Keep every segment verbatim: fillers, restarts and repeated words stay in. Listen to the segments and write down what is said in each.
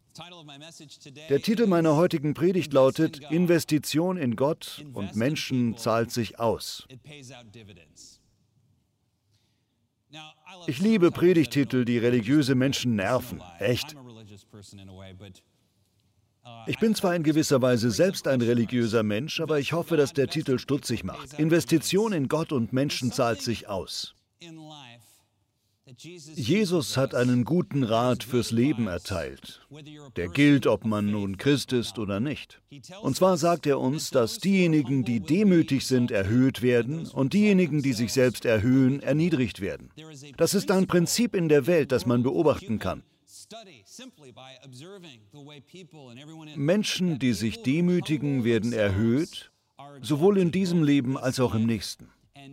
Der Titel meiner heutigen Predigt lautet: Investition in Gott und Menschen zahlt sich aus. Ich liebe Predigttitel, die religiöse Menschen nerven. Echt. Ich bin zwar in gewisser Weise selbst ein religiöser Mensch, aber ich hoffe, dass der Titel stutzig macht. Investition in Gott und Menschen zahlt sich aus. Jesus hat einen guten Rat fürs Leben erteilt. Der gilt, ob man nun Christ ist oder nicht. Und zwar sagt er uns, dass diejenigen, die demütig sind, erhöht werden und diejenigen, die sich selbst erhöhen, erniedrigt werden. Das ist ein Prinzip in der Welt, das man beobachten kann. Menschen, die sich demütigen, werden erhöht, sowohl in diesem Leben als auch im nächsten.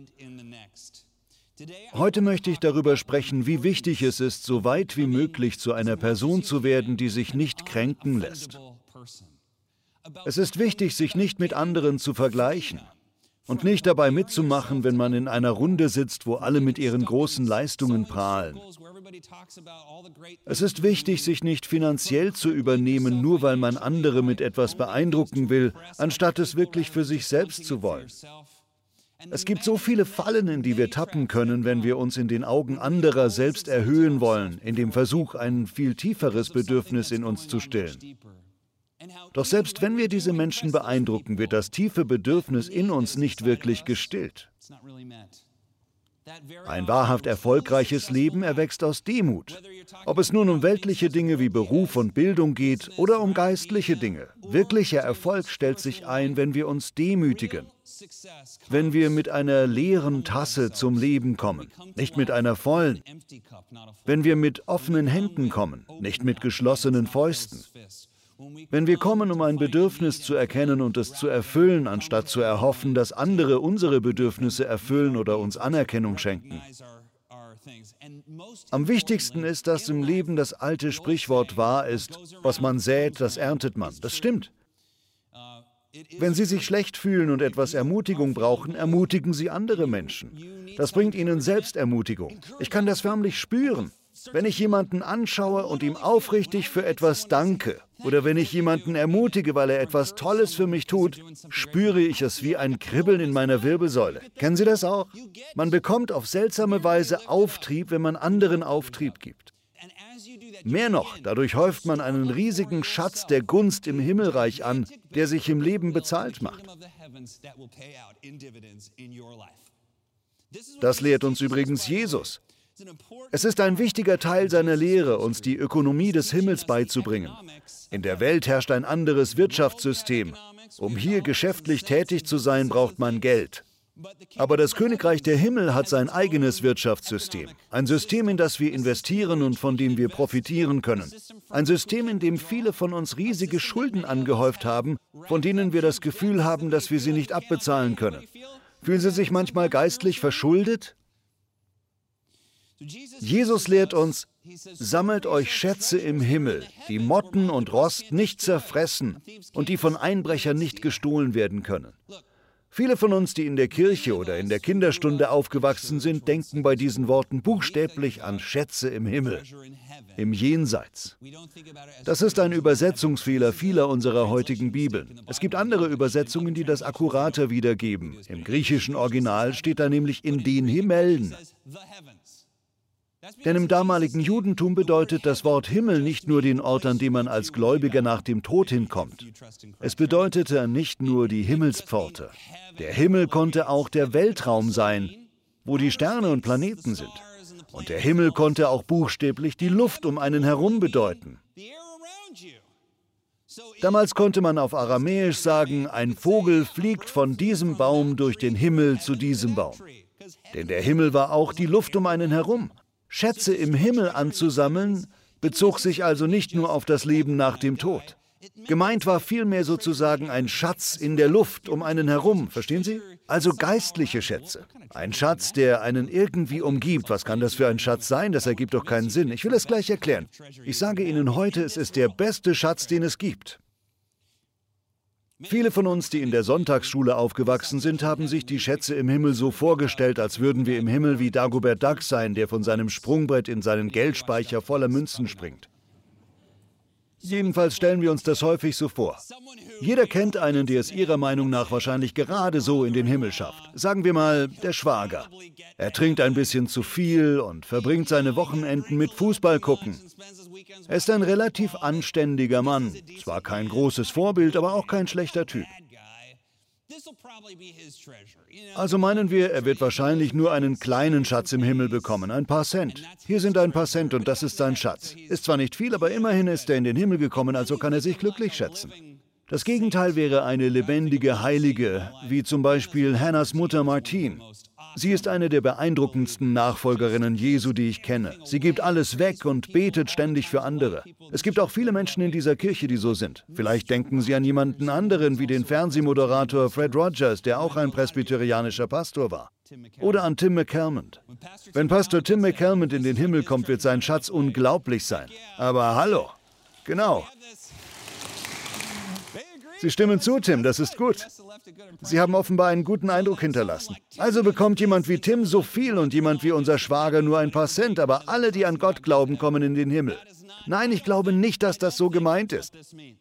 Heute möchte ich darüber sprechen, wie wichtig es ist, so weit wie möglich zu einer Person zu werden, die sich nicht kränken lässt. Es ist wichtig, sich nicht mit anderen zu vergleichen und nicht dabei mitzumachen, wenn man in einer Runde sitzt, wo alle mit ihren großen Leistungen prahlen. Es ist wichtig, sich nicht finanziell zu übernehmen, nur weil man andere mit etwas beeindrucken will, anstatt es wirklich für sich selbst zu wollen. Es gibt so viele Fallen, in die wir tappen können, wenn wir uns in den Augen anderer selbst erhöhen wollen, in dem Versuch, ein viel tieferes Bedürfnis in uns zu stillen. Doch selbst wenn wir diese Menschen beeindrucken, wird das tiefe Bedürfnis in uns nicht wirklich gestillt. Ein wahrhaft erfolgreiches Leben erwächst aus Demut. Ob es nun um weltliche Dinge wie Beruf und Bildung geht oder um geistliche Dinge. Wirklicher Erfolg stellt sich ein, wenn wir uns demütigen. Wenn wir mit einer leeren Tasse zum Leben kommen, nicht mit einer vollen. Wenn wir mit offenen Händen kommen, nicht mit geschlossenen Fäusten. Wenn wir kommen, um ein Bedürfnis zu erkennen und es zu erfüllen, anstatt zu erhoffen, dass andere unsere Bedürfnisse erfüllen oder uns Anerkennung schenken. Am wichtigsten ist, dass im Leben das alte Sprichwort wahr ist: Was man sät, das erntet man. Das stimmt. Wenn Sie sich schlecht fühlen und etwas Ermutigung brauchen, ermutigen Sie andere Menschen. Das bringt Ihnen Selbstermutigung. Ich kann das förmlich spüren. Wenn ich jemanden anschaue und ihm aufrichtig für etwas danke, oder wenn ich jemanden ermutige, weil er etwas Tolles für mich tut, spüre ich es wie ein Kribbeln in meiner Wirbelsäule. Kennen Sie das auch? Man bekommt auf seltsame Weise Auftrieb, wenn man anderen Auftrieb gibt. Mehr noch, dadurch häuft man einen riesigen Schatz der Gunst im Himmelreich an, der sich im Leben bezahlt macht. Das lehrt uns übrigens Jesus. Es ist ein wichtiger Teil seiner Lehre, uns die Ökonomie des Himmels beizubringen. In der Welt herrscht ein anderes Wirtschaftssystem. Um hier geschäftlich tätig zu sein, braucht man Geld. Aber das Königreich der Himmel hat sein eigenes Wirtschaftssystem. Ein System, in das wir investieren und von dem wir profitieren können. Ein System, in dem viele von uns riesige Schulden angehäuft haben, von denen wir das Gefühl haben, dass wir sie nicht abbezahlen können. Fühlen Sie sich manchmal geistlich verschuldet? Jesus lehrt uns: Sammelt euch Schätze im Himmel, die Motten und Rost nicht zerfressen und die von Einbrechern nicht gestohlen werden können. Viele von uns, die in der Kirche oder in der Kinderstunde aufgewachsen sind, denken bei diesen Worten buchstäblich an Schätze im Himmel, im Jenseits. Das ist ein Übersetzungsfehler vieler unserer heutigen Bibeln. Es gibt andere Übersetzungen, die das akkurater wiedergeben. Im griechischen Original steht da nämlich in den Himmelen. Denn im damaligen Judentum bedeutet das Wort Himmel nicht nur den Ort, an dem man als Gläubiger nach dem Tod hinkommt. Es bedeutete nicht nur die Himmelspforte. Der Himmel konnte auch der Weltraum sein, wo die Sterne und Planeten sind. Und der Himmel konnte auch buchstäblich die Luft um einen herum bedeuten. Damals konnte man auf Aramäisch sagen: Ein Vogel fliegt von diesem Baum durch den Himmel zu diesem Baum. Denn der Himmel war auch die Luft um einen herum. Schätze im Himmel anzusammeln, bezog sich also nicht nur auf das Leben nach dem Tod. Gemeint war vielmehr sozusagen ein Schatz in der Luft um einen herum, verstehen Sie? Also geistliche Schätze. Ein Schatz, der einen irgendwie umgibt. Was kann das für ein Schatz sein? Das ergibt doch keinen Sinn. Ich will es gleich erklären. Ich sage Ihnen heute, es ist der beste Schatz, den es gibt. Viele von uns, die in der Sonntagsschule aufgewachsen sind, haben sich die Schätze im Himmel so vorgestellt, als würden wir im Himmel wie Dagobert Duck sein, der von seinem Sprungbrett in seinen Geldspeicher voller Münzen springt. Jedenfalls stellen wir uns das häufig so vor. Jeder kennt einen, der es ihrer Meinung nach wahrscheinlich gerade so in den Himmel schafft. Sagen wir mal, der Schwager. Er trinkt ein bisschen zu viel und verbringt seine Wochenenden mit Fußball gucken. Er ist ein relativ anständiger Mann. Zwar kein großes Vorbild, aber auch kein schlechter Typ. Also meinen wir, er wird wahrscheinlich nur einen kleinen Schatz im Himmel bekommen, ein paar Cent. Hier sind ein paar Cent und das ist sein Schatz. Ist zwar nicht viel, aber immerhin ist er in den Himmel gekommen, also kann er sich glücklich schätzen. Das Gegenteil wäre eine lebendige Heilige, wie zum Beispiel Hannahs Mutter Martine. Sie ist eine der beeindruckendsten Nachfolgerinnen Jesu, die ich kenne. Sie gibt alles weg und betet ständig für andere. Es gibt auch viele Menschen in dieser Kirche, die so sind. Vielleicht denken Sie an jemanden anderen, wie den Fernsehmoderator Fred Rogers, der auch ein presbyterianischer Pastor war. Oder an Tim McCalmont. Wenn Pastor Tim McCalmont in den Himmel kommt, wird sein Schatz unglaublich sein. Aber hallo, genau. Sie stimmen zu, Tim, das ist gut. Sie haben offenbar einen guten Eindruck hinterlassen. Also bekommt jemand wie Tim so viel und jemand wie unser Schwager nur ein paar Cent, aber alle, die an Gott glauben, kommen in den Himmel. Nein, ich glaube nicht, dass das so gemeint ist.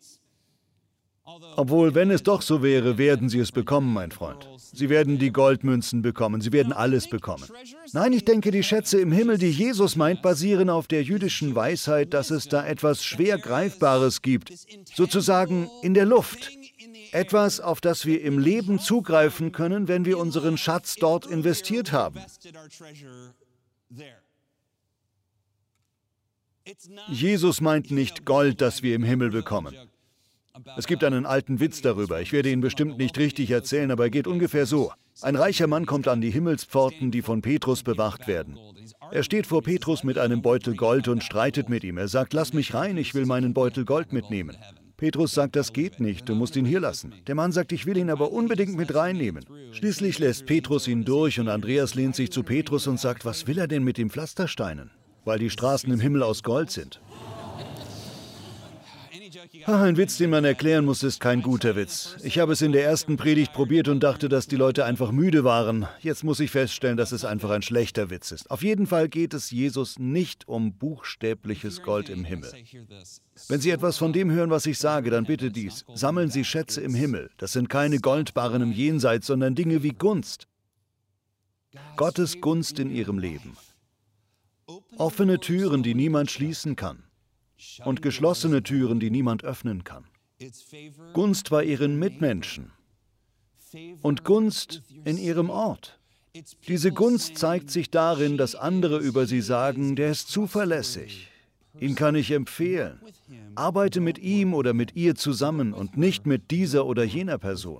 Obwohl, wenn es doch so wäre, werden Sie es bekommen, mein Freund. Sie werden die Goldmünzen bekommen, Sie werden alles bekommen. Nein, ich denke, die Schätze im Himmel, die Jesus meint, basieren auf der jüdischen Weisheit, dass es da etwas schwer Greifbares gibt, sozusagen in der Luft. Etwas, auf das wir im Leben zugreifen können, wenn wir unseren Schatz dort investiert haben. Jesus meint nicht Gold, das wir im Himmel bekommen. Es gibt einen alten Witz darüber. Ich werde ihn bestimmt nicht richtig erzählen, aber er geht ungefähr so. Ein reicher Mann kommt an die Himmelspforten, die von Petrus bewacht werden. Er steht vor Petrus mit einem Beutel Gold und streitet mit ihm. Er sagt, lass mich rein, ich will meinen Beutel Gold mitnehmen. Petrus sagt, das geht nicht, du musst ihn hier lassen. Der Mann sagt, ich will ihn aber unbedingt mit reinnehmen. Schließlich lässt Petrus ihn durch und Andreas lehnt sich zu Petrus und sagt, was will er denn mit den Pflastersteinen? Weil die Straßen im Himmel aus Gold sind. Ein Witz, den man erklären muss, ist kein guter Witz. Ich habe es in der ersten Predigt probiert und dachte, dass die Leute einfach müde waren. Jetzt muss ich feststellen, dass es einfach ein schlechter Witz ist. Auf jeden Fall geht es Jesus nicht um buchstäbliches Gold im Himmel. Wenn Sie etwas von dem hören, was ich sage, dann bitte dies. Sammeln Sie Schätze im Himmel. Das sind keine Goldbarren im Jenseits, sondern Dinge wie Gunst. Gottes Gunst in Ihrem Leben. Offene Türen, die niemand schließen kann. Und geschlossene Türen, die niemand öffnen kann. Gunst bei ihren Mitmenschen und Gunst in ihrem Ort. Diese Gunst zeigt sich darin, dass andere über sie sagen, der ist zuverlässig, ihn kann ich empfehlen. Arbeite mit ihm oder mit ihr zusammen und nicht mit dieser oder jener Person.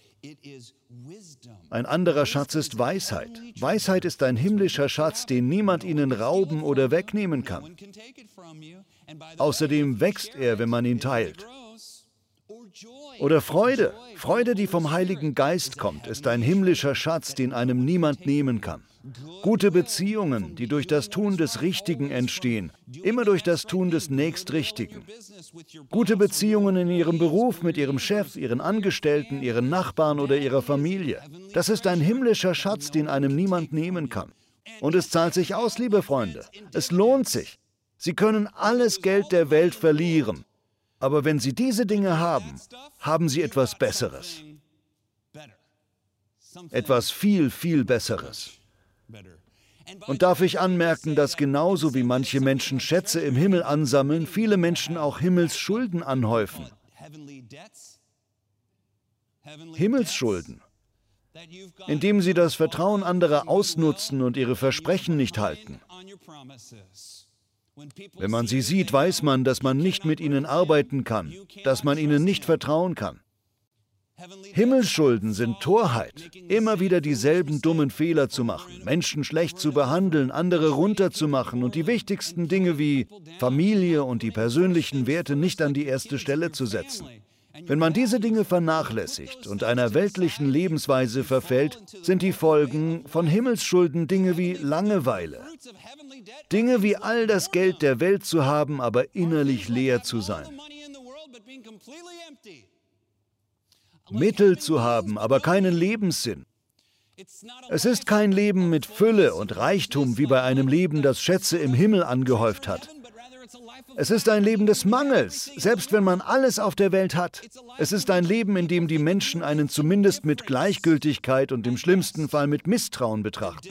Ein anderer Schatz ist Weisheit. Weisheit ist ein himmlischer Schatz, den niemand ihnen rauben oder wegnehmen kann. Außerdem wächst er, wenn man ihn teilt. Oder Freude. Freude, die vom Heiligen Geist kommt, ist ein himmlischer Schatz, den einem niemand nehmen kann. Gute Beziehungen, die durch das Tun des Richtigen entstehen, immer durch das Tun des Nächstrichtigen. Gute Beziehungen in Ihrem Beruf, mit Ihrem Chef, Ihren Angestellten, Ihren Nachbarn oder Ihrer Familie. Das ist ein himmlischer Schatz, den einem niemand nehmen kann. Und es zahlt sich aus, liebe Freunde. Es lohnt sich. Sie können alles Geld der Welt verlieren. Aber wenn Sie diese Dinge haben, haben Sie etwas Besseres. Etwas viel, viel Besseres. Und darf ich anmerken, dass genauso wie manche Menschen Schätze im Himmel ansammeln, viele Menschen auch Himmelsschulden anhäufen. Himmelsschulden, indem sie das Vertrauen anderer ausnutzen und ihre Versprechen nicht halten. Wenn man sie sieht, weiß man, dass man nicht mit ihnen arbeiten kann, dass man ihnen nicht vertrauen kann. Himmelsschulden sind Torheit, immer wieder dieselben dummen Fehler zu machen, Menschen schlecht zu behandeln, andere runterzumachen und die wichtigsten Dinge wie Familie und die persönlichen Werte nicht an die erste Stelle zu setzen. Wenn man diese Dinge vernachlässigt und einer weltlichen Lebensweise verfällt, sind die Folgen von Himmelsschulden Dinge wie Langeweile. Dinge wie all das Geld der Welt zu haben, aber innerlich leer zu sein. Mittel zu haben, aber keinen Lebenssinn. Es ist kein Leben mit Fülle und Reichtum wie bei einem Leben, das Schätze im Himmel angehäuft hat. Es ist ein Leben des Mangels, selbst wenn man alles auf der Welt hat. Es ist ein Leben, in dem die Menschen einen zumindest mit Gleichgültigkeit und im schlimmsten Fall mit Misstrauen betrachten.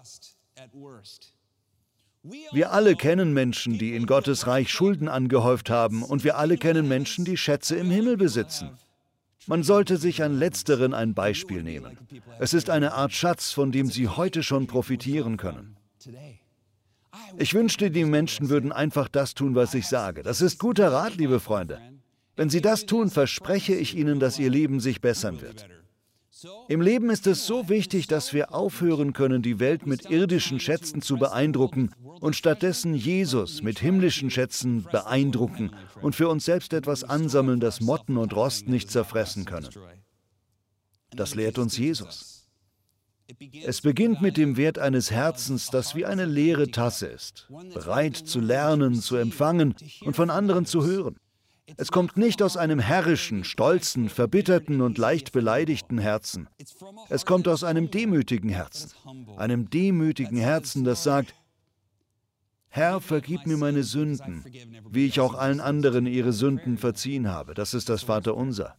Wir alle kennen Menschen, die in Gottes Reich Schulden angehäuft haben, und wir alle kennen Menschen, die Schätze im Himmel besitzen. Man sollte sich an Letzteren ein Beispiel nehmen. Es ist eine Art Schatz, von dem Sie heute schon profitieren können. Ich wünschte, die Menschen würden einfach das tun, was ich sage. Das ist guter Rat, liebe Freunde. Wenn Sie das tun, verspreche ich Ihnen, dass Ihr Leben sich bessern wird. Im Leben ist es so wichtig, dass wir aufhören können, die Welt mit irdischen Schätzen zu beeindrucken und stattdessen Jesus mit himmlischen Schätzen beeindrucken und für uns selbst etwas ansammeln, das Motten und Rost nicht zerfressen können. Das lehrt uns Jesus. Es beginnt mit dem Wert eines Herzens, das wie eine leere Tasse ist, bereit zu lernen, zu empfangen und von anderen zu hören. Es kommt nicht aus einem herrischen, stolzen, verbitterten und leicht beleidigten Herzen. Es kommt aus einem demütigen Herzen. Einem demütigen Herzen, das sagt: Herr, vergib mir meine Sünden, wie ich auch allen anderen ihre Sünden verziehen habe. Das ist das Vaterunser.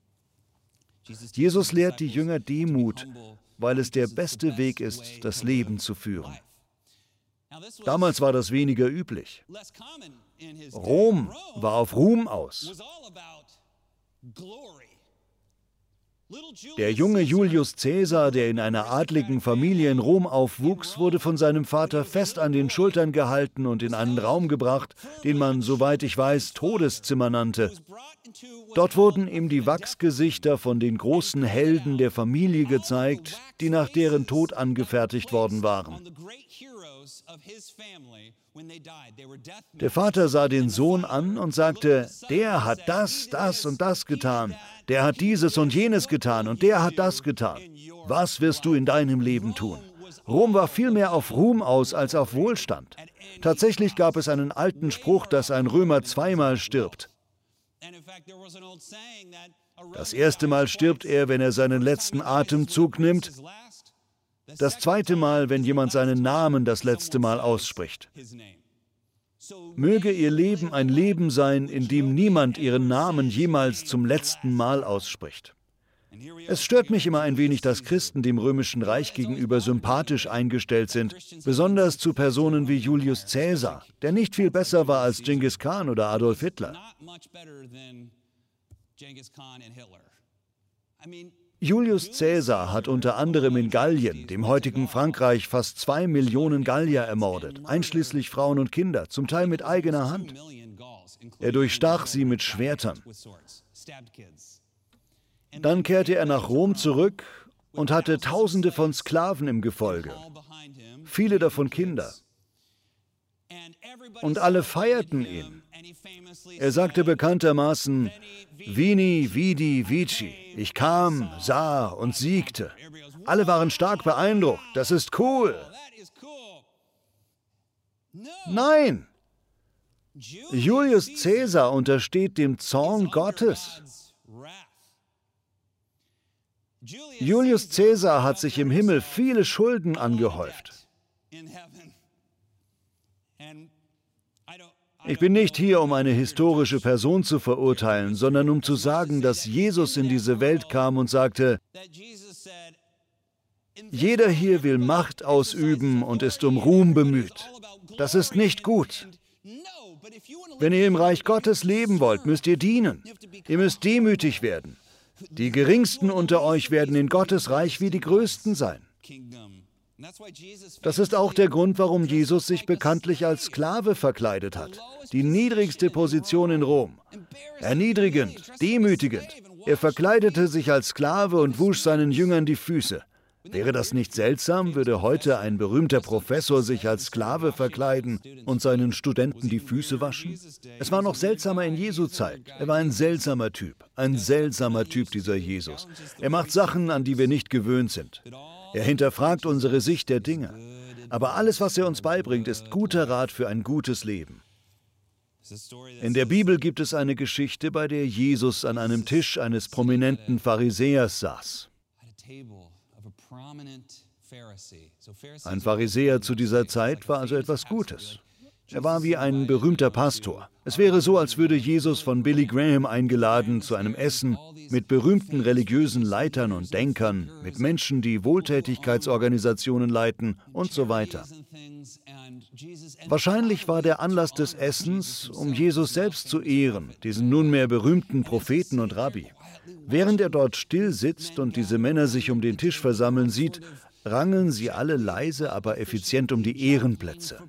Jesus lehrt die Jünger Demut, weil es der beste Weg ist, das Leben zu führen. Damals war das weniger üblich. Rom war auf Ruhm aus. Der junge Julius Caesar, der in einer adligen Familie in Rom aufwuchs, wurde von seinem Vater fest an den Schultern gehalten und in einen Raum gebracht, den man, soweit ich weiß, Todeszimmer nannte. Dort wurden ihm die Wachsgesichter von den großen Helden der Familie gezeigt, die nach deren Tod angefertigt worden waren. Der Vater sah den Sohn an und sagte: Der hat das, das und das getan, der hat dieses und jenes getan und der hat das getan. Was wirst du in deinem Leben tun? Rom war viel mehr auf Ruhm aus als auf Wohlstand. Tatsächlich gab es einen alten Spruch, dass ein Römer zweimal stirbt. Das erste Mal stirbt er, wenn er seinen letzten Atemzug nimmt. Das zweite Mal, wenn jemand seinen Namen das letzte Mal ausspricht. Möge Ihr Leben ein Leben sein, in dem niemand Ihren Namen jemals zum letzten Mal ausspricht. Es stört mich immer ein wenig, dass Christen dem Römischen Reich gegenüber sympathisch eingestellt sind, besonders zu Personen wie Julius Caesar, der nicht viel besser war als Genghis Khan oder Adolf Hitler. Julius Caesar hat unter anderem in Gallien, dem heutigen Frankreich, fast zwei Millionen Gallier ermordet, einschließlich Frauen und Kinder, zum Teil mit eigener Hand. Er durchstach sie mit Schwertern. Dann kehrte er nach Rom zurück und hatte Tausende von Sklaven im Gefolge, viele davon Kinder. Und alle feierten ihn. Er sagte bekanntermaßen: Vini, Vidi, Vici. Ich kam, sah und siegte. Alle waren stark beeindruckt. Das ist cool. Nein! Julius Caesar untersteht dem Zorn Gottes. Julius Caesar hat sich im Himmel viele Schulden angehäuft. Ich bin nicht hier, um eine historische Person zu verurteilen, sondern um zu sagen, dass Jesus in diese Welt kam und sagte: Jeder hier will Macht ausüben und ist um Ruhm bemüht. Das ist nicht gut. Wenn ihr im Reich Gottes leben wollt, müsst ihr dienen. Ihr müsst demütig werden. Die Geringsten unter euch werden in Gottes Reich wie die Größten sein. Das ist auch der Grund, warum Jesus sich bekanntlich als Sklave verkleidet hat. Die niedrigste Position in Rom. Erniedrigend, demütigend. Er verkleidete sich als Sklave und wusch seinen Jüngern die Füße. Wäre das nicht seltsam, würde heute ein berühmter Professor sich als Sklave verkleiden und seinen Studenten die Füße waschen? Es war noch seltsamer in Jesu Zeit. Er war ein seltsamer Typ. Ein seltsamer Typ, dieser Jesus. Er macht Sachen, an die wir nicht gewöhnt sind. Er hinterfragt unsere Sicht der Dinge. Aber alles, was er uns beibringt, ist guter Rat für ein gutes Leben. In der Bibel gibt es eine Geschichte, bei der Jesus an einem Tisch eines prominenten Pharisäers saß. Ein Pharisäer zu dieser Zeit war also etwas Gutes. Er war wie ein berühmter Pastor. Es wäre so, als würde Jesus von Billy Graham eingeladen zu einem Essen mit berühmten religiösen Leitern und Denkern, mit Menschen, die Wohltätigkeitsorganisationen leiten und so weiter. Wahrscheinlich war der Anlass des Essens, um Jesus selbst zu ehren, diesen nunmehr berühmten Propheten und Rabbi. Während er dort still sitzt und diese Männer sich um den Tisch versammeln sieht, rangeln sie alle leise, aber effizient um die Ehrenplätze.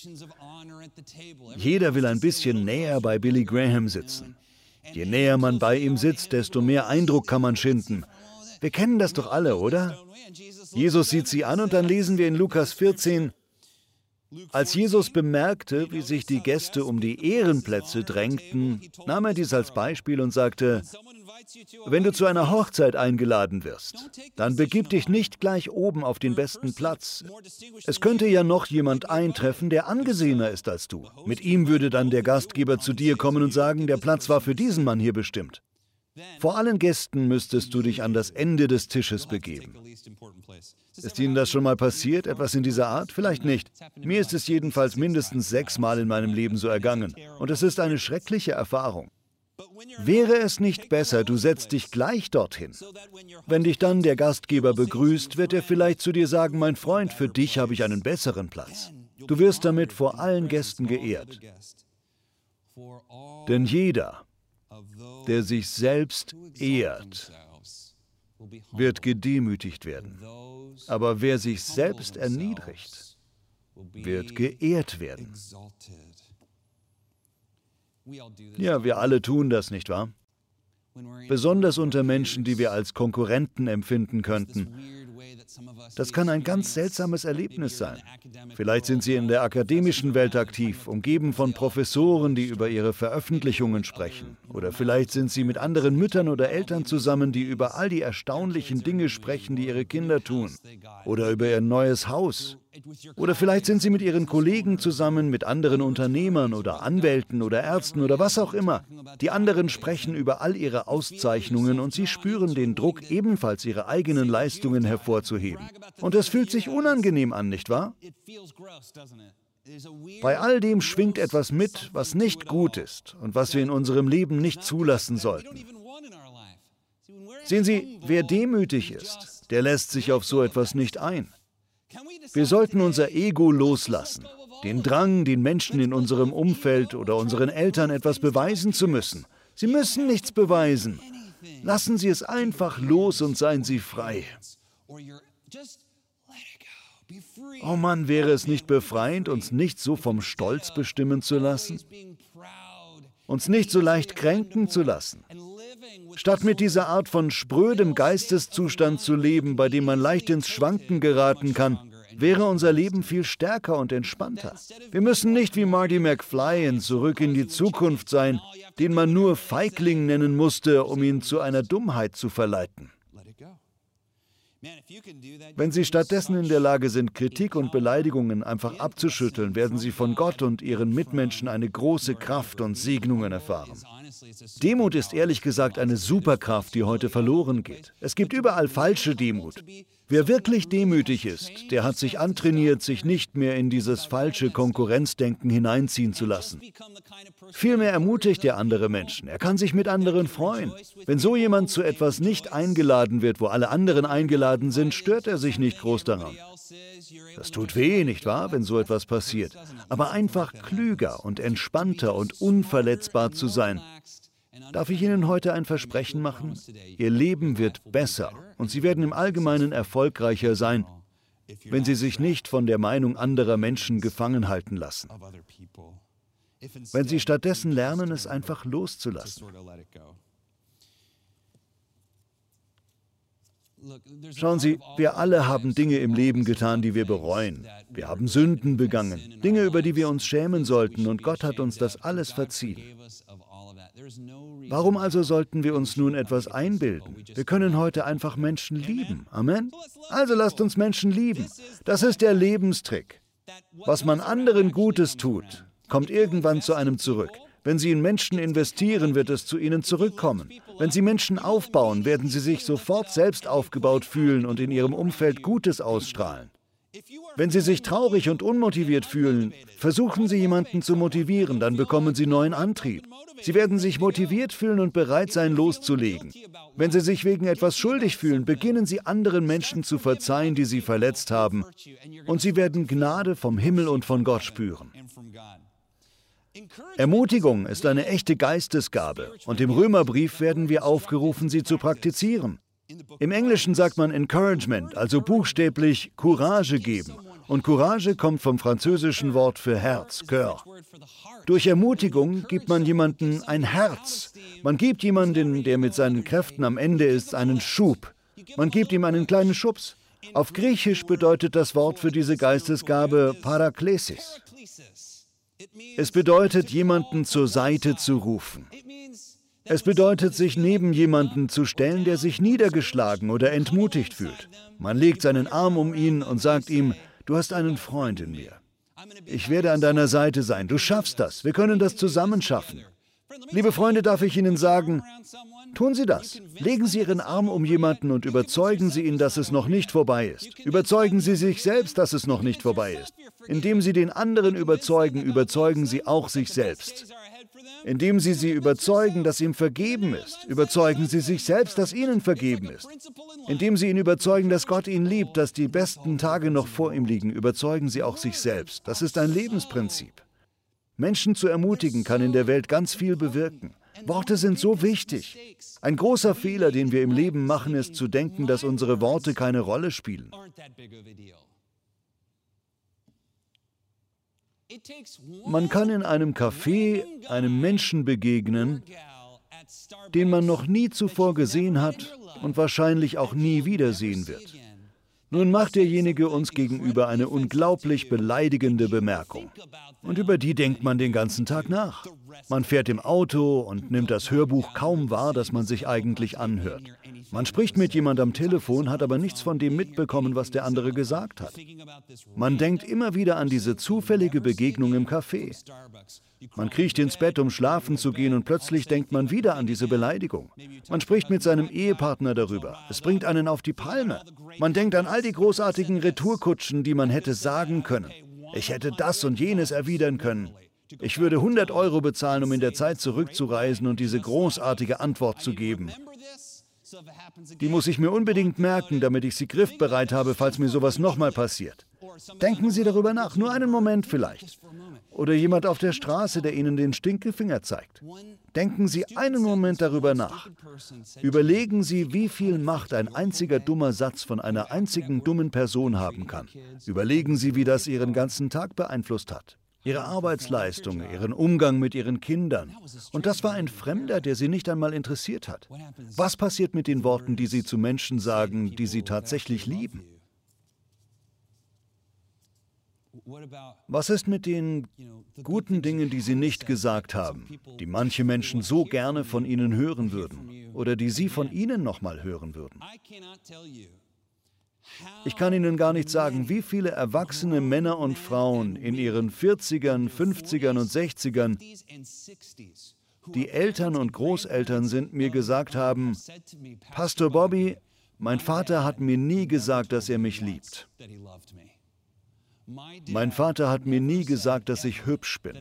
Jeder will ein bisschen näher bei Billy Graham sitzen. Je näher man bei ihm sitzt, desto mehr Eindruck kann man schinden. Wir kennen das doch alle, oder? Jesus sieht sie an und dann lesen wir in Lukas vierzehn, als Jesus bemerkte, wie sich die Gäste um die Ehrenplätze drängten, nahm er dies als Beispiel und sagte: Wenn du zu einer Hochzeit eingeladen wirst, dann begib dich nicht gleich oben auf den besten Platz. Es könnte ja noch jemand eintreffen, der angesehener ist als du. Mit ihm würde dann der Gastgeber zu dir kommen und sagen, der Platz war für diesen Mann hier bestimmt. Vor allen Gästen müsstest du dich an das Ende des Tisches begeben. Ist Ihnen das schon mal passiert, etwas in dieser Art? Vielleicht nicht. Mir ist es jedenfalls mindestens sechsmal in meinem Leben so ergangen. Und es ist eine schreckliche Erfahrung. Wäre es nicht besser, du setzt dich gleich dorthin? Wenn dich dann der Gastgeber begrüßt, wird er vielleicht zu dir sagen, mein Freund, für dich habe ich einen besseren Platz. Du wirst damit vor allen Gästen geehrt. Denn jeder, der sich selbst ehrt, wird gedemütigt werden. Aber wer sich selbst erniedrigt, wird geehrt werden. Ja, wir alle tun das, nicht wahr? Besonders unter Menschen, die wir als Konkurrenten empfinden könnten. Das kann ein ganz seltsames Erlebnis sein. Vielleicht sind Sie in der akademischen Welt aktiv, umgeben von Professoren, die über ihre Veröffentlichungen sprechen. Oder vielleicht sind Sie mit anderen Müttern oder Eltern zusammen, die über all die erstaunlichen Dinge sprechen, die ihre Kinder tun. Oder über ihr neues Haus. Oder vielleicht sind Sie mit Ihren Kollegen zusammen, mit anderen Unternehmern oder Anwälten oder Ärzten oder was auch immer. Die anderen sprechen über all ihre Auszeichnungen und Sie spüren den Druck, ebenfalls Ihre eigenen Leistungen hervorzuheben. Und es fühlt sich unangenehm an, nicht wahr? Bei all dem schwingt etwas mit, was nicht gut ist und was wir in unserem Leben nicht zulassen sollten. Sehen Sie, wer demütig ist, der lässt sich auf so etwas nicht ein. Wir sollten unser Ego loslassen, den Drang, den Menschen in unserem Umfeld oder unseren Eltern etwas beweisen zu müssen. Sie müssen nichts beweisen. Lassen Sie es einfach los und seien Sie frei. Oh Mann, wäre es nicht befreiend, uns nicht so vom Stolz bestimmen zu lassen? Uns nicht so leicht kränken zu lassen? Statt mit dieser Art von sprödem Geisteszustand zu leben, bei dem man leicht ins Schwanken geraten kann, wäre unser Leben viel stärker und entspannter. Wir müssen nicht wie Marty McFly in Zurück in die Zukunft sein, den man nur Feigling nennen musste, um ihn zu einer Dummheit zu verleiten. Wenn Sie stattdessen in der Lage sind, Kritik und Beleidigungen einfach abzuschütteln, werden Sie von Gott und Ihren Mitmenschen eine große Kraft und Segnungen erfahren. Demut ist ehrlich gesagt eine Superkraft, die heute verloren geht. Es gibt überall falsche Demut. Wer wirklich demütig ist, der hat sich antrainiert, sich nicht mehr in dieses falsche Konkurrenzdenken hineinziehen zu lassen. Vielmehr ermutigt er andere Menschen. Er kann sich mit anderen freuen. Wenn so jemand zu etwas nicht eingeladen wird, wo alle anderen eingeladen sind, stört er sich nicht groß daran. Das tut weh, nicht wahr, wenn so etwas passiert. Aber einfach klüger und entspannter und unverletzbar zu sein. Darf ich Ihnen heute ein Versprechen machen? Ihr Leben wird besser und Sie werden im Allgemeinen erfolgreicher sein, wenn Sie sich nicht von der Meinung anderer Menschen gefangen halten lassen. Wenn Sie stattdessen lernen, es einfach loszulassen. Schauen Sie, wir alle haben Dinge im Leben getan, die wir bereuen. Wir haben Sünden begangen, Dinge, über die wir uns schämen sollten, und Gott hat uns das alles verziehen. Warum also sollten wir uns nun etwas einbilden? Wir können heute einfach Menschen lieben. Amen? Also lasst uns Menschen lieben. Das ist der Lebenstrick. Was man anderen Gutes tut, kommt irgendwann zu einem zurück. Wenn Sie in Menschen investieren, wird es zu Ihnen zurückkommen. Wenn Sie Menschen aufbauen, werden sie sich sofort selbst aufgebaut fühlen und in ihrem Umfeld Gutes ausstrahlen. Wenn Sie sich traurig und unmotiviert fühlen, versuchen Sie jemanden zu motivieren, dann bekommen Sie neuen Antrieb. Sie werden sich motiviert fühlen und bereit sein, loszulegen. Wenn Sie sich wegen etwas schuldig fühlen, beginnen Sie anderen Menschen zu verzeihen, die Sie verletzt haben, und Sie werden Gnade vom Himmel und von Gott spüren. Ermutigung ist eine echte Geistesgabe, und im Römerbrief werden wir aufgerufen, sie zu praktizieren. Im Englischen sagt man Encouragement, also buchstäblich Courage geben. Und Courage kommt vom französischen Wort für Herz, Cœur. Durch Ermutigung gibt man jemandem ein Herz. Man gibt jemandem, der mit seinen Kräften am Ende ist, einen Schub. Man gibt ihm einen kleinen Schubs. Auf Griechisch bedeutet das Wort für diese Geistesgabe Paraklesis. Es bedeutet, jemanden zur Seite zu rufen. Es bedeutet, sich neben jemanden zu stellen, der sich niedergeschlagen oder entmutigt fühlt. Man legt seinen Arm um ihn und sagt ihm, du hast einen Freund in mir. Ich werde an deiner Seite sein. Du schaffst das. Wir können das zusammen schaffen. Liebe Freunde, darf ich Ihnen sagen, tun Sie das. Legen Sie Ihren Arm um jemanden und überzeugen Sie ihn, dass es noch nicht vorbei ist. Überzeugen Sie sich selbst, dass es noch nicht vorbei ist. Indem Sie den anderen überzeugen, überzeugen Sie auch sich selbst. Indem Sie sie überzeugen, dass ihm vergeben ist, überzeugen Sie sich selbst, dass Ihnen vergeben ist. Indem Sie ihn überzeugen, dass Gott ihn liebt, dass die besten Tage noch vor ihm liegen, überzeugen Sie auch sich selbst. Das ist ein Lebensprinzip. Menschen zu ermutigen, kann in der Welt ganz viel bewirken. Worte sind so wichtig. Ein großer Fehler, den wir im Leben machen, ist zu denken, dass unsere Worte keine Rolle spielen. Man kann in einem Café einem Menschen begegnen, den man noch nie zuvor gesehen hat und wahrscheinlich auch nie wiedersehen wird. Nun macht derjenige uns gegenüber eine unglaublich beleidigende Bemerkung. Und über die denkt man den ganzen Tag nach. Man fährt im Auto und nimmt das Hörbuch kaum wahr, das man sich eigentlich anhört. Man spricht mit jemand am Telefon, hat aber nichts von dem mitbekommen, was der andere gesagt hat. Man denkt immer wieder an diese zufällige Begegnung im Café. Man kriecht ins Bett, um schlafen zu gehen, und plötzlich denkt man wieder an diese Beleidigung. Man spricht mit seinem Ehepartner darüber. Es bringt einen auf die Palme. Man denkt an all die großartigen Retourkutschen, die man hätte sagen können. Ich hätte das und jenes erwidern können. Ich würde hundert Euro bezahlen, um in der Zeit zurückzureisen und diese großartige Antwort zu geben. Die muss ich mir unbedingt merken, damit ich sie griffbereit habe, falls mir sowas nochmal passiert. Denken Sie darüber nach, nur einen Moment vielleicht. Oder jemand auf der Straße, der Ihnen den Stinkefinger zeigt. Denken Sie einen Moment darüber nach. Überlegen Sie, wie viel Macht ein einziger dummer Satz von einer einzigen dummen Person haben kann. Überlegen Sie, wie das Ihren ganzen Tag beeinflusst hat. Ihre Arbeitsleistung, Ihren Umgang mit Ihren Kindern. Und das war ein Fremder, der Sie nicht einmal interessiert hat. Was passiert mit den Worten, die Sie zu Menschen sagen, die Sie tatsächlich lieben? Was ist mit den guten Dingen, die Sie nicht gesagt haben, die manche Menschen so gerne von Ihnen hören würden oder die Sie von Ihnen nochmal hören würden? Ich kann Ihnen gar nicht sagen, wie viele erwachsene Männer und Frauen in ihren vierzigern, fünfzigern und sechzigern, die Eltern und Großeltern sind, mir gesagt haben, Pastor Bobby, mein Vater hat mir nie gesagt, dass er mich liebt. Mein Vater hat mir nie gesagt, dass ich hübsch bin.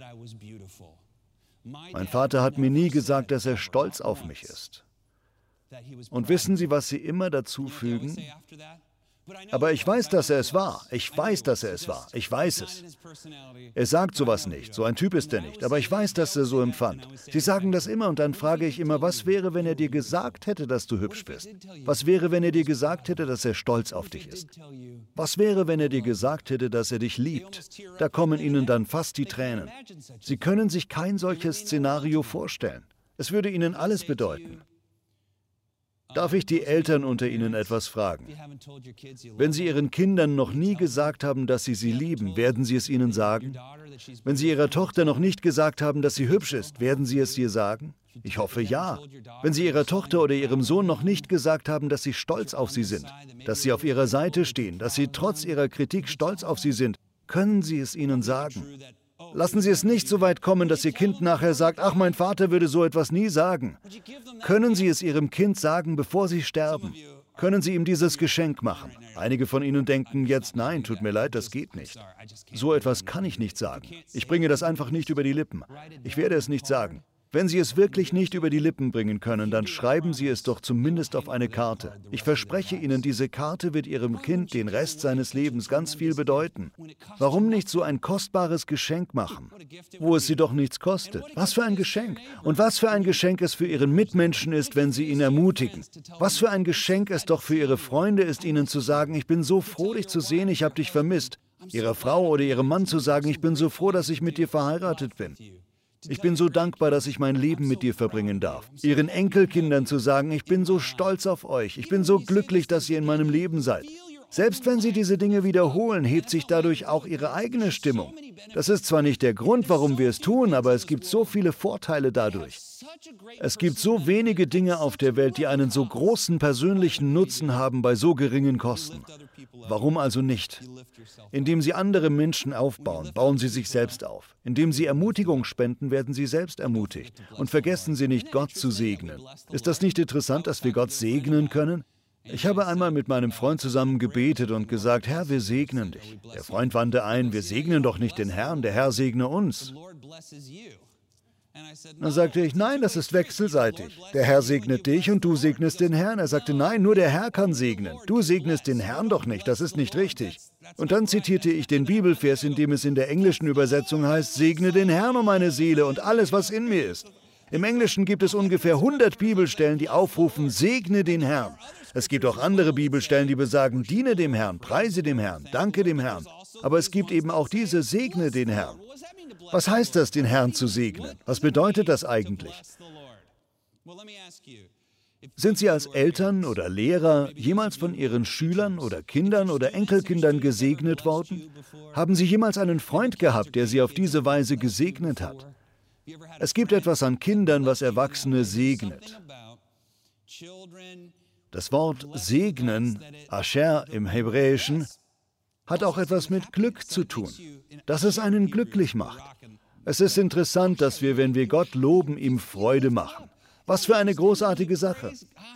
Mein Vater hat mir nie gesagt, dass er stolz auf mich ist. Und wissen Sie, was Sie immer dazu fügen? Aber ich weiß, dass er es war. Ich weiß, dass er es war. Ich weiß es. Er sagt sowas nicht. So ein Typ ist er nicht. Aber ich weiß, dass er so empfand. Sie sagen das immer und dann frage ich immer, was wäre, wenn er dir gesagt hätte, dass du hübsch bist? Was wäre, wenn er dir gesagt hätte, dass er stolz auf dich ist? Was wäre, wenn er dir gesagt hätte, dass er dich liebt? Da kommen ihnen dann fast die Tränen. Sie können sich kein solches Szenario vorstellen. Es würde ihnen alles bedeuten. Darf ich die Eltern unter Ihnen etwas fragen? Wenn Sie Ihren Kindern noch nie gesagt haben, dass Sie sie lieben, werden Sie es ihnen sagen? Wenn Sie Ihrer Tochter noch nicht gesagt haben, dass sie hübsch ist, werden Sie es ihr sagen? Ich hoffe, ja. Wenn Sie Ihrer Tochter oder Ihrem Sohn noch nicht gesagt haben, dass Sie stolz auf sie sind, dass Sie auf ihrer Seite stehen, dass Sie trotz Ihrer Kritik stolz auf sie sind, können Sie es ihnen sagen? Lassen Sie es nicht so weit kommen, dass Ihr Kind nachher sagt, ach, mein Vater würde so etwas nie sagen. Können Sie es Ihrem Kind sagen, bevor Sie sterben? Können Sie ihm dieses Geschenk machen? Einige von Ihnen denken jetzt, nein, tut mir leid, das geht nicht. So etwas kann ich nicht sagen. Ich bringe das einfach nicht über die Lippen. Ich werde es nicht sagen. Wenn Sie es wirklich nicht über die Lippen bringen können, dann schreiben Sie es doch zumindest auf eine Karte. Ich verspreche Ihnen, diese Karte wird Ihrem Kind den Rest seines Lebens ganz viel bedeuten. Warum nicht so ein kostbares Geschenk machen, wo es Sie doch nichts kostet? Was für ein Geschenk! Und was für ein Geschenk es für Ihren Mitmenschen ist, wenn Sie ihn ermutigen. Was für ein Geschenk es doch für Ihre Freunde ist, ihnen zu sagen, ich bin so froh, dich zu sehen, ich habe dich vermisst. Ihrer Frau oder Ihrem Mann zu sagen, ich bin so froh, dass ich mit dir verheiratet bin. Ich bin so dankbar, dass ich mein Leben mit dir verbringen darf. Ihren Enkelkindern zu sagen, ich bin so stolz auf euch, ich bin so glücklich, dass ihr in meinem Leben seid. Selbst wenn Sie diese Dinge wiederholen, hebt sich dadurch auch Ihre eigene Stimmung. Das ist zwar nicht der Grund, warum wir es tun, aber es gibt so viele Vorteile dadurch. Es gibt so wenige Dinge auf der Welt, die einen so großen persönlichen Nutzen haben bei so geringen Kosten. Warum also nicht? Indem Sie andere Menschen aufbauen, bauen Sie sich selbst auf. Indem Sie Ermutigung spenden, werden Sie selbst ermutigt. Und vergessen Sie nicht, Gott zu segnen. Ist das nicht interessant, dass wir Gott segnen können? Ich habe einmal mit meinem Freund zusammen gebetet und gesagt, Herr, wir segnen dich. Der Freund wandte ein, wir segnen doch nicht den Herrn, der Herr segne uns. Dann sagte ich, nein, das ist wechselseitig. Der Herr segnet dich und du segnest den Herrn. Er sagte, nein, nur der Herr kann segnen. Du segnest den Herrn doch nicht, das ist nicht richtig. Und dann zitierte ich den Bibelvers, in dem es in der englischen Übersetzung heißt, segne den Herrn, um meine Seele und alles, was in mir ist. Im Englischen gibt es ungefähr hundert Bibelstellen, die aufrufen, segne den Herrn. Es gibt auch andere Bibelstellen, die besagen, diene dem Herrn, preise dem Herrn, danke dem Herrn. Aber es gibt eben auch diese, segne den Herrn. Was heißt das, den Herrn zu segnen? Was bedeutet das eigentlich? Sind Sie als Eltern oder Lehrer jemals von Ihren Schülern oder Kindern oder Enkelkindern gesegnet worden? Haben Sie jemals einen Freund gehabt, der Sie auf diese Weise gesegnet hat? Es gibt etwas an Kindern, was Erwachsene segnet. Das Wort segnen, Asher im Hebräischen, hat auch etwas mit Glück zu tun, dass es einen glücklich macht. Es ist interessant, dass wir, wenn wir Gott loben, ihm Freude machen. Was für eine großartige Sache.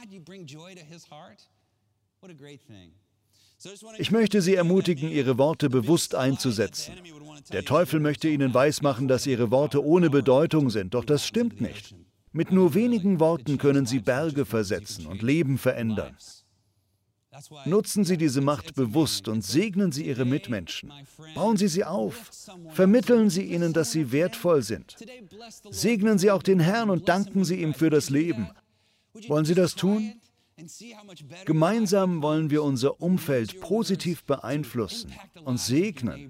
Ich möchte Sie ermutigen, Ihre Worte bewusst einzusetzen. Der Teufel möchte Ihnen weismachen, dass Ihre Worte ohne Bedeutung sind, doch das stimmt nicht. Mit nur wenigen Worten können Sie Berge versetzen und Leben verändern. Nutzen Sie diese Macht bewusst und segnen Sie Ihre Mitmenschen. Bauen Sie sie auf. Vermitteln Sie ihnen, dass sie wertvoll sind. Segnen Sie auch den Herrn und danken Sie ihm für das Leben. Wollen Sie das tun? Gemeinsam wollen wir unser Umfeld positiv beeinflussen und segnen.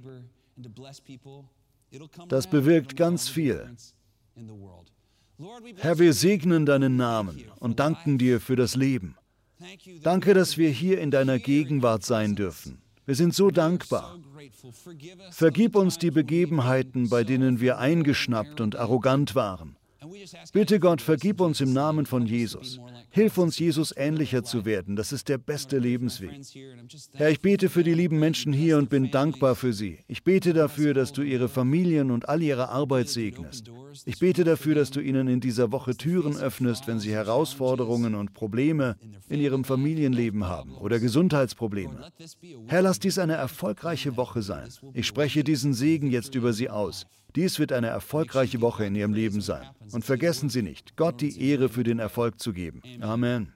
Das bewirkt ganz viel. Herr, wir segnen deinen Namen und danken dir für das Leben. Danke, dass wir hier in deiner Gegenwart sein dürfen. Wir sind so dankbar. Vergib uns die Begebenheiten, bei denen wir eingeschnappt und arrogant waren. Bitte Gott, vergib uns im Namen von Jesus. Hilf uns, Jesus ähnlicher zu werden. Das ist der beste Lebensweg. Herr, ich bete für die lieben Menschen hier und bin dankbar für sie. Ich bete dafür, dass du ihre Familien und all ihre Arbeit segnest. Ich bete dafür, dass du ihnen in dieser Woche Türen öffnest, wenn sie Herausforderungen und Probleme in ihrem Familienleben haben oder Gesundheitsprobleme. Herr, lass dies eine erfolgreiche Woche sein. Ich spreche diesen Segen jetzt über sie aus. Dies wird eine erfolgreiche Woche in ihrem Leben sein. Und vergessen Sie nicht, Gott die Ehre für den Erfolg zu geben. Amen.